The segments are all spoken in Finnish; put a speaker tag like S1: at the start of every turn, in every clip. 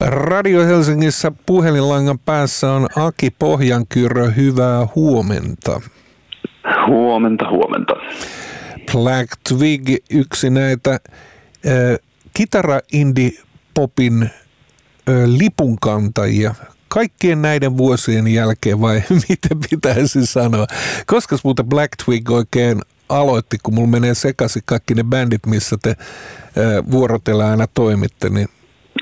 S1: Radio Helsingissä puhelinlangan päässä on Aki Pohjankyrö, hyvää huomenta.
S2: Huomenta.
S1: Black Twig, yksi näitä kitara-indie-popin lipunkantajia kaikkien näiden vuosien jälkeen, vai miten pitäisi sanoa? Koska muuten Black Twig oikein aloitti, kun mulla menee sekaisin kaikki ne bändit, missä te vuorotella aina toimitte, niin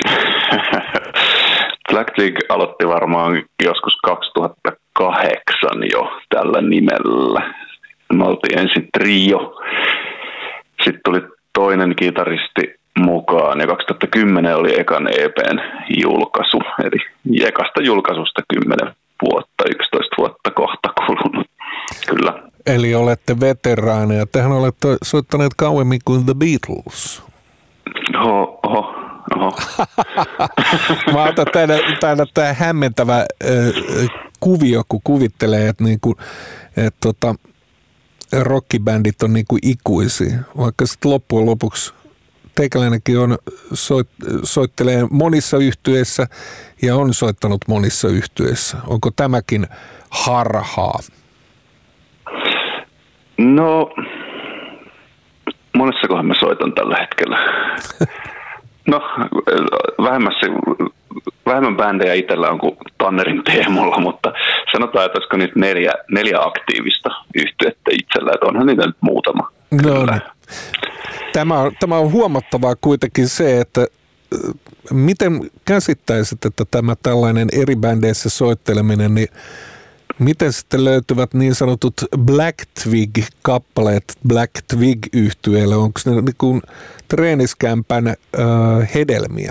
S2: Black Twig aloitti varmaan joskus 2008 jo tällä nimellä. Me oltiin ensin trio, sitten tuli toinen kitaristi mukaan ja 2010 oli ekan EPn julkaisu. Eli ekasta julkaisusta 10 vuotta, 11 vuotta kohta kulunut. Kyllä.
S1: Eli olette veteraaneja. Tehän olette soittaneet kauemmin kuin The Beatles.
S2: Oho.
S1: Mä otan tämä hämmentävä kuvio, kun kuvittelee, että rockibändit on niinku ikuisia, vaikka sitten loppujen lopuksi teikäläinenkin on soittelee monissa yhtyeissä ja on soittanut monissa yhtyeissä. Onko tämäkin harhaa?
S2: No, monessakohan mä soitan tällä hetkellä. No, vähemmän bändejä itsellä on kuin Tannerin Teemolla, mutta sanotaan, että olisiko niitä neljä aktiivista yhtyettä itsellä, että onhan niitä nyt muutama.
S1: No niin. Tämä on huomattavaa kuitenkin se, että miten käsittäisit, että tämä tällainen eri bändeissä soitteleminen, niin miten sitten löytyvät niin sanotut Black Twig-kappaleet Black Twig-yhtyeelle? Onko ne niin kuin treeniskämpän hedelmiä?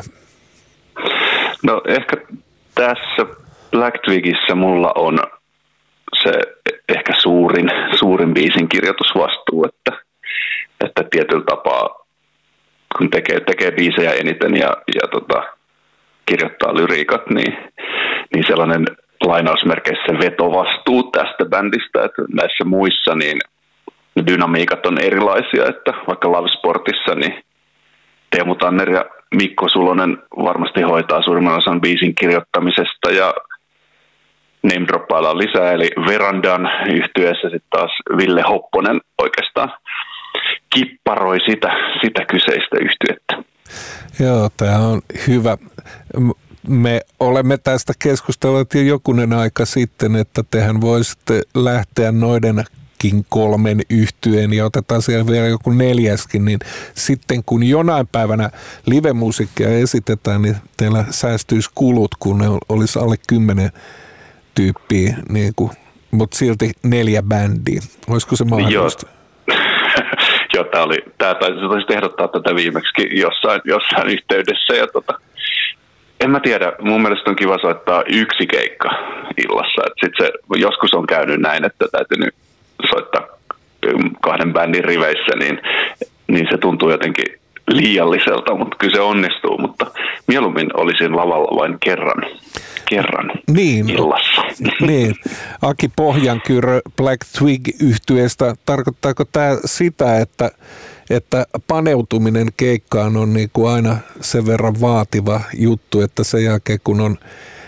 S2: No ehkä tässä Black Twigissä mulla on se ehkä suurin biisin kirjoitusvastuu, että tietyllä tapaa kun tekee biisejä eniten ja kirjoittaa lyriikat, niin sellainen lainausmerkeissä vetovastuu tästä bändistä, että näissä muissa niin dynamiikat on erilaisia, että vaikka Love Sportissa niin Teemu Tanner ja Mikko Sulonen varmasti hoitaa suurimman osan biisin kirjoittamisesta ja name droppaillaan lisää, eli Verandan yhtyeessä sitten taas Ville Hopponen oikeastaan kipparoi sitä kyseistä yhtyettä.
S1: Joo, tämä on hyvä. Me olemme tästä keskustelleet jo jokunen aika sitten, että tehän voisitte lähteä noidenkin 3 yhtyeen ja otetaan siellä vielä joku 4, niin sitten kun jonain päivänä livemusiikkia esitetään, niin teillä säästyisi kulut, kun ne olisi alle 10 tyyppiä, niin mutta silti 4 bändiä. Olisiko se mahdollista?
S2: Joo, taisit ehdottaa tätä viimeksi jossain yhteydessä ja en mä tiedä, mun mielestä on kiva soittaa yksi keikka illassa. Sitten se joskus on käynyt näin, että täytyy soittaa 2 bändin riveissä, niin se tuntuu jotenkin liialliselta, mutta kyllä se onnistuu. Mutta mieluummin olisin lavalla vain kerran illassa.
S1: Niin, Aki Pohjankyrö Black Twig-yhtyeestä, tarkoittaako tämä sitä, että paneutuminen keikkaan on niin kuin aina sen verran vaativa juttu, että sen jälkeen kun on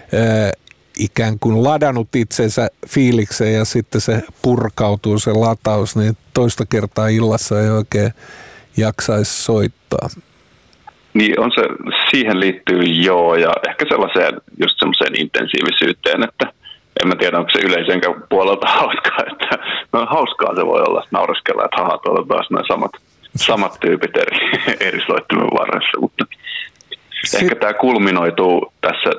S1: ikään kuin ladannut itsensä fiilikseen ja sitten se purkautuu se lataus, niin toista kertaa illassa ei oikein jaksaisi soittaa.
S2: Niin on se, siihen liittyy joo ja ehkä sellaiseen just semmoiseen intensiivisyyteen, että en mä tiedä onko se yleisenkään puolelta hauskaa, että no hauskaa se voi olla naureskella, että haha tuolla taas nämä samat tyypit eri soittimen varressa, mutta ehkä tämä kulminoituu tässä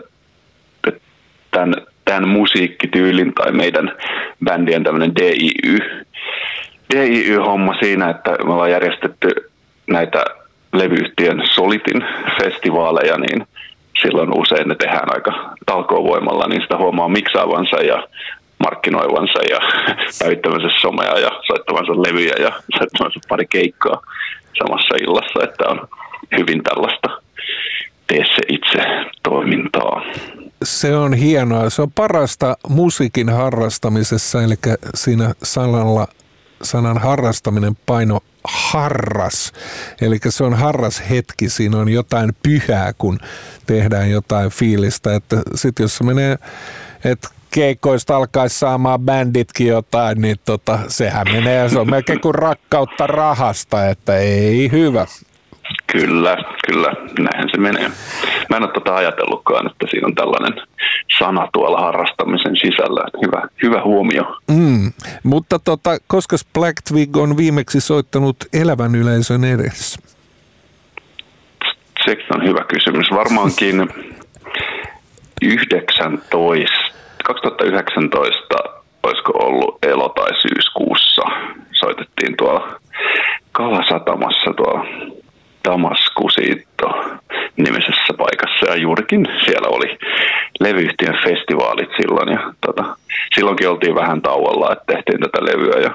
S2: tämän musiikkityylin tai meidän bändien tämmöinen DIY-homma siinä, että me ollaan järjestetty näitä levyyhtiön Solitin festivaaleja, niin silloin usein ne tehdään aika talkoovoimalla, niin sitä huomaa miksaavansa ja markkinoivansa ja päivittävänsä somea ja soittavansa levyjä ja soittavansa pari keikkaa samassa illassa, että on hyvin tällaista tee se itse toimintaa.
S1: Se on hienoa. Se on parasta musiikin harrastamisessa, eli siinä sanalla sanan harrastaminen paino harras. Eli se on harras hetki, siinä on jotain pyhää, kun tehdään jotain fiilistä. Että sit jos se menee, että keikoista alkaisi saamaan bänditkin jotain, niin sehän menee, se on melkein kuin rakkautta rahasta, että ei hyvä.
S2: Kyllä, näinhän se menee. Mä en ole ajatellutkaan, että siinä on tällainen sana tuolla harrastamisen sisällä. Hyvä huomio.
S1: Mutta koska Black Twig on viimeksi soittanut elävän yleisön edessä?
S2: Sekin on hyvä kysymys. Varmaankin 2019, olisiko ollut elo- tai syyskuussa, soitettiin tuolla Kalasatamassa tuolla Damaskusito nimisessä paikassa, ja juurikin siellä oli levyyhtiön festivaalit silloin, ja silloinkin oltiin vähän tauolla, että tehtiin tätä levyä,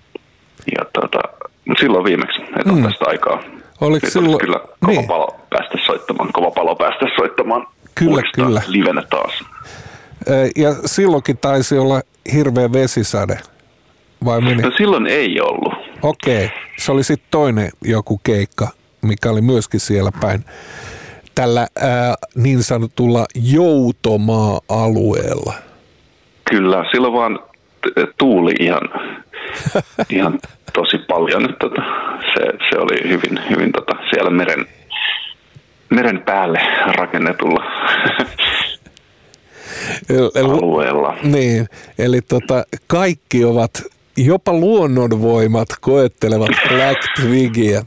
S2: mutta silloin viimeksi, että on tästä aikaa.
S1: Oliko silloin
S2: kyllä kova palo päästä soittamaan
S1: kyllä
S2: livenä taas.
S1: Ja silloinkin taisi olla hirveä vesisade, vai meni?
S2: No silloin ei ollut.
S1: Okei, se oli sitten toinen joku keikka, mikä oli myöskin siellä päin. Tällä niin sanotulla Joutomaa-alueella.
S2: Kyllä, silloin vaan tuuli ihan tosi paljon. Se oli hyvin siellä meren päälle rakennetulla alueella.
S1: Niin, eli kaikki ovat, jopa luonnonvoimat koettelevat Black Twigia.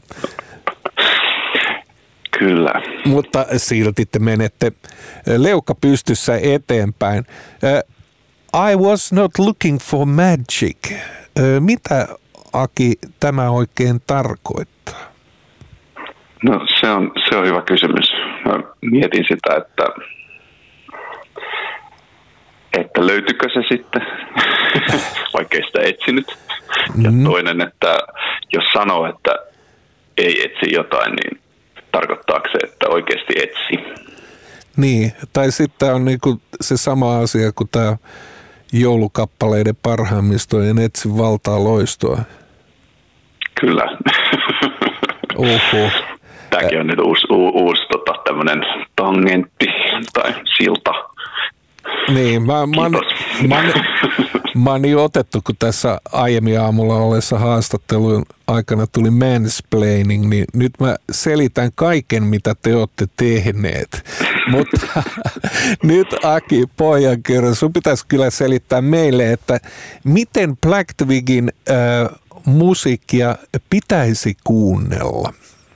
S2: Kyllä.
S1: Mutta silti te menette leukka pystyssä eteenpäin. I was not looking for magic. Mitä, Aki, tämä oikein tarkoittaa?
S2: No se on hyvä kysymys. Mä mietin sitä, että löytyykö se sitten, vaikka ei sitä etsinyt. Ja toinen, että jos sanoo, että ei etsi jotain, niin tarkoittaako se, että oikeasti etsi?
S1: Niin, tai sitten on niinku se sama asia kuin tämä joulukappaleiden parhaimmistojen etsi valtaa loistoa.
S2: Kyllä.
S1: Oho.
S2: Tämäkin on nyt uusi tämmöinen tangentti tai silta.
S1: Niin, mä oon niin otettu, kun tässä aiemmin aamulla ollessa haastattelun aikana tuli mansplaining, niin nyt mä selitän kaiken, mitä te olette tehneet. Mutta nyt Aki Pohjankyrö, sun pitäisi kyllä selittää meille, että miten Black Twigin musiikkia pitäisi kuunnella?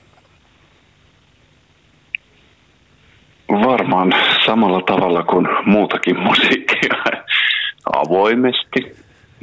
S2: Varmaan samalla tavalla kuin muutakin musiikkia, avoimesti.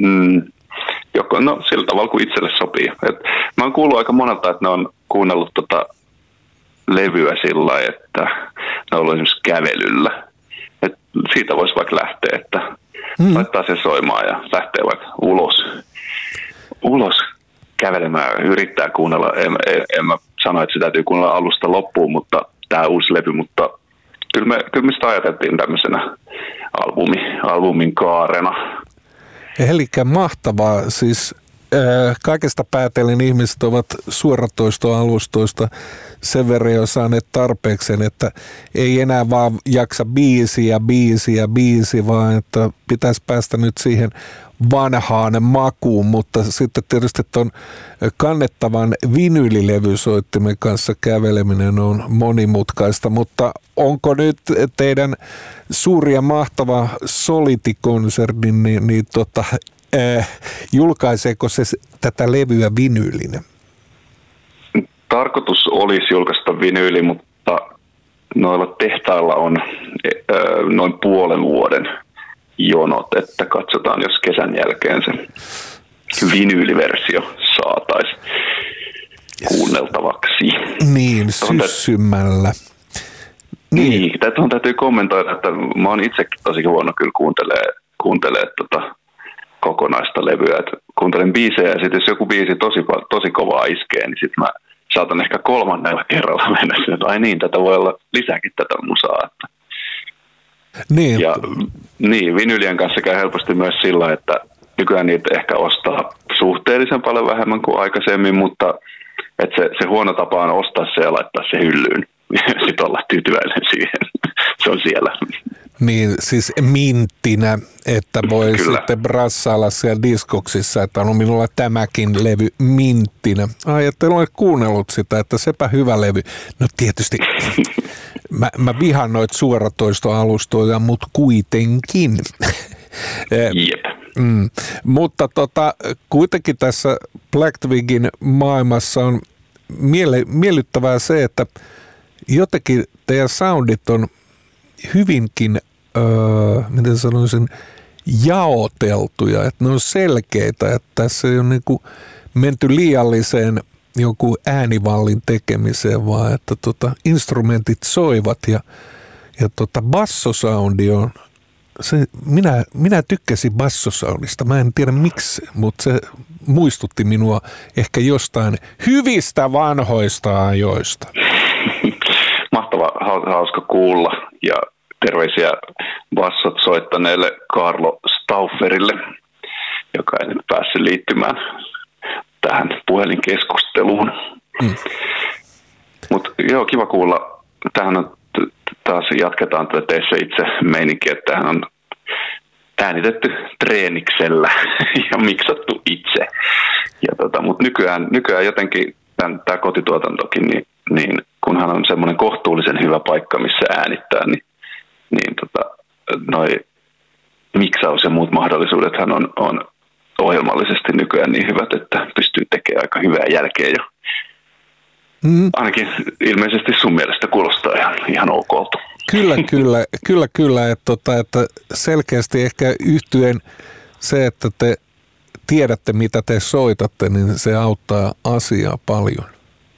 S2: Sillä tavalla kuin itselle sopii. Mä oon kuullut aika monelta, että ne on kuunnellut levyä sillä lailla, että ne on ollut esimerkiksi kävelyllä. Siitä voisi vaikka lähteä, että laittaa sen soimaan ja lähtee vaikka ulos kävelemään, yrittää kuunnella. En mä sano, että se täytyy kuunnella alusta loppuun, mutta tämä uusi levy, mutta kyllä me sitä ajateltiin tämmöisenä albumin kaarena.
S1: Elikkä mahtavaa, siis kaikesta päätellen ihmiset ovat suoratoistoalustoista sen verran jo saaneet tarpeekseen, että ei enää vaan jaksa biisi, vaan että pitäisi päästä nyt siihen vanhaan makuun, mutta sitten tietysti tuon kannettavan vinylilevysoittimen kanssa käveleminen on monimutkaista, mutta onko nyt teidän suuri ja mahtava Soliti-konserni, julkaiseeko se tätä levyä vinyylinä?
S2: Tarkoitus olisi julkaista vinyyli, mutta noilla tehtailla on noin puolen vuoden jonot, että katsotaan, jos kesän jälkeen se vinyyliversio saataisiin kuunneltavaksi.
S1: Niin, syssymällä.
S2: Niin, tuohon täytyy kommentoida, että mä oon itsekin tosi huono kyllä kuuntelee kokonaista levyä. Että kuuntelen biisejä ja sitten jos joku biisi tosi kovaa iskee, niin sitten mä saatan ehkä kolmannella kerralla mennä sinne, että ai niin, tätä voi olla lisääkin tätä musaa.
S1: Niin.
S2: Ja niin, vinylien kanssa käy helposti myös sillä, että nykyään niitä ehkä ostaa suhteellisen paljon vähemmän kuin aikaisemmin, mutta että se huono tapa on ostaa se ja laittaa se hyllyyn. Sitten olla tyytyväinen siihen. Se on siellä.
S1: Niin, siis minttinä, että voi Kyllä. sitten brassailla siellä diskoksissa, että on minulla tämäkin levy minttinä. Ai, että en ole kuunnellut sitä, että sepä hyvä levy. No tietysti, mä vihaan noita suoratoistoalustoja, mutta kuitenkin.
S2: Jep.
S1: Mutta kuitenkin tässä Black Twigin maailmassa on miellyttävää se, että jotenkin teidän soundit on hyvinkin, miten sanoisin, jaoteltuja, että ne on selkeitä, että tässä ei ole niin kuin menty liialliseen joku äänivallin tekemiseen, vaan että instrumentit soivat ja bassosoundi on, minä tykkäsin bassosoundista, mä en tiedä miksi, mutta se muistutti minua ehkä jostain hyvistä vanhoista ajoista.
S2: Mahtava, hauska kuulla ja terveisiä bassot soittaneelle Carlo Staufferille, joka ei nyt päässyt liittymään tähän puhelinkeskusteluun. Mutta joo, kiva kuulla. Tähän on taas jatketaan tätä tee se itse meininkiä, että tähän on äänitetty treeniksellä ja miksattu itse. Mutta nykyään jotenkin tämä kotituotantokin, niin kunhan on semmoinen kohtuullisen hyvä paikka, missä äänittää, niin noi miksaus ja muut mahdollisuudethan on ohjelmallisesti nykyään niin hyvät, että pystyy tekemään aika hyvää jälkeä jo. Ainakin ilmeisesti sun mielestä kuulostaa ihan okolta.
S1: Kyllä, että selkeästi ehkä yhtyen se, että te tiedätte mitä te soitatte, niin se auttaa asiaa paljon.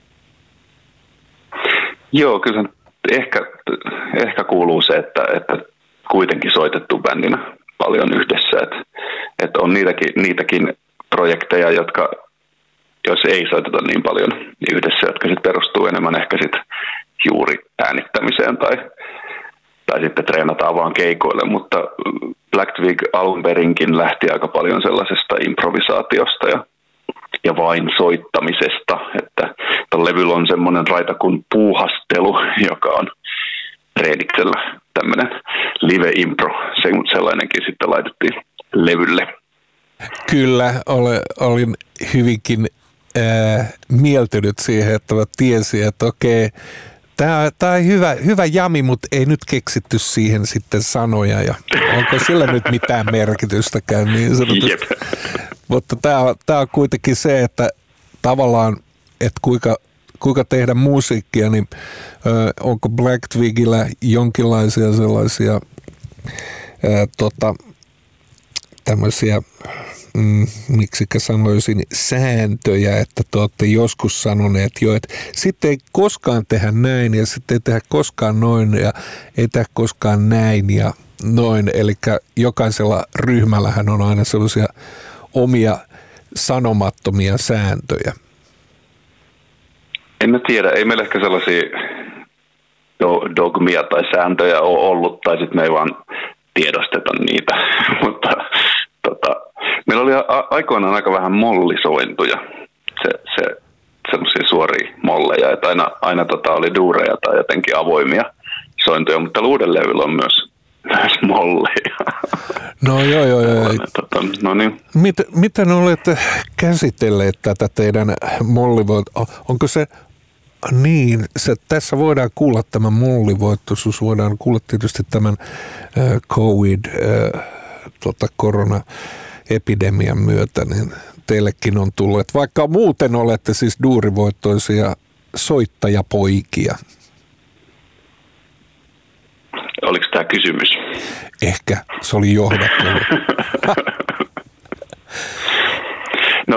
S1: Joo,
S2: kyllä ehkä kuuluu se, että kuitenkin soitettu bändinä paljon yhdessä, että on niitäkin projekteja, jotka jos ei soiteta niin paljon yhdessä, jotka sitten perustuu enemmän ehkä sitten juuri äänittämiseen tai sitten treenataan vaan keikoille, mutta Black Twig alun perinkin lähti aika paljon sellaisesta improvisaatiosta ja vain soittamisesta, että tuolla levyllä on semmoinen raita kuin puuhastelu, joka on treeniksellä tämmöinen live-impro, sellainenkin sitten laitettiin levylle.
S1: Kyllä, olin hyvinkin mieltynyt siihen, että mä tiesin, että okei, tämä on hyvä jami, mutta ei nyt keksitty siihen sitten sanoja ja onko sillä nyt mitään merkitystäkään niin sanotusti. Mutta tämä on kuitenkin se, että tavallaan, että kuinka tehdä musiikkia, niin onko Black Twigillä jonkinlaisia sellaisia tämmöisiä, miksikä sanoisin, sääntöjä, että te olette joskus sanoneet jo, että sitten ei koskaan tehdä näin ja sitten ei tehdä koskaan noin ja ei tehdä koskaan näin ja noin. Eli jokaisella ryhmällähän on aina sellaisia omia sanomattomia sääntöjä.
S2: En mä tiedä, ei meillä ehkä sellaisia dogmia tai sääntöjä ole ollut, tai sitten me ei vaan tiedosteta niitä, mutta meillä oli aikoinaan aika vähän mollisointuja, se semmoisia suoria molleja, että aina oli duureja tai jotenkin avoimia sointuja, mutta uuden levyllä on myös molleja.
S1: No joo.
S2: No niin.
S1: Miten olette käsitelleet tätä teidän mollivoittoa? Onko se niin, tässä voidaan kuulla tämä mollivoittoisuus, voidaan kuulla tietysti tämän korona-epidemian myötä, niin teillekin on tullut, vaikka muuten olette siis duurivoittoisia soittajapoikia.
S2: Oliko tämä kysymys?
S1: Ehkä, se oli johdattelu.
S2: No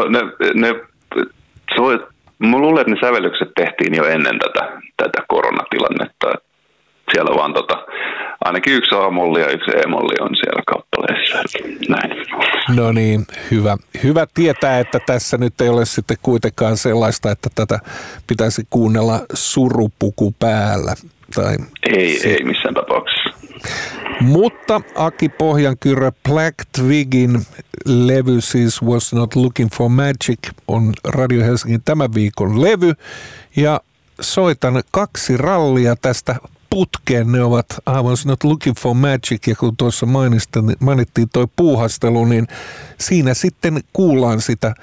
S2: mä luulen, että ne sävellykset tehtiin jo ennen tätä koronatilannetta. Siellä vaan ainakin yksi A-molli ja yksi E-molli on siellä kappaleessa. Näin.
S1: No niin, hyvä tietää, että tässä nyt ei ole sitten kuitenkaan sellaista, että tätä pitäisi kuunnella surupuku päällä.
S2: Ei missään tapauksessa.
S1: Mutta Aki Pohjankyrö, Black Twigin levy siis Was Not Looking for Magic on Radio Helsingin tämän viikon levy. Ja soitan 2 rallia tästä putkeen. Ne ovat I Was Not Looking for Magic, ja kun tuossa mainittiin toi puuhastelu, niin siinä sitten kuullaan sitä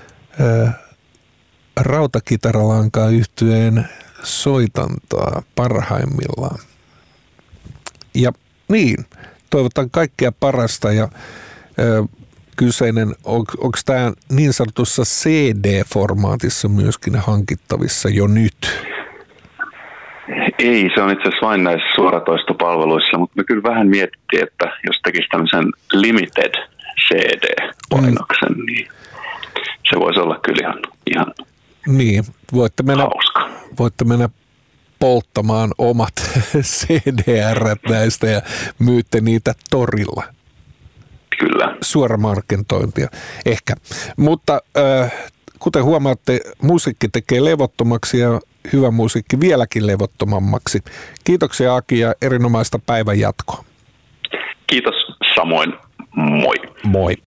S1: rautakitaralankaa yhtyeen soitantaa parhaimmillaan. Ja niin, toivotan kaikkea parasta, ja kyseinen, onko tämä niin sanotussa CD-formaatissa myöskin hankittavissa jo nyt?
S2: Ei, se on itse asiassa vain näissä suoratoistopalveluissa, mutta me kyllä vähän mietittiin, että jos tekisi tämmöisen limited CD-painoksen, niin se voisi olla kyllä ihan
S1: niin,
S2: hauska.
S1: Voitte mennä polttamaan omat CDR näistä ja myytte niitä torilla.
S2: Kyllä.
S1: Suoramarkentointia ehkä. Mutta kuten huomaatte, musiikki tekee levottomaksi ja hyvä musiikki vieläkin levottomammaksi. Kiitoksia Aki ja erinomaista päivän jatkoa.
S2: Kiitos samoin. Moi.
S1: Moi.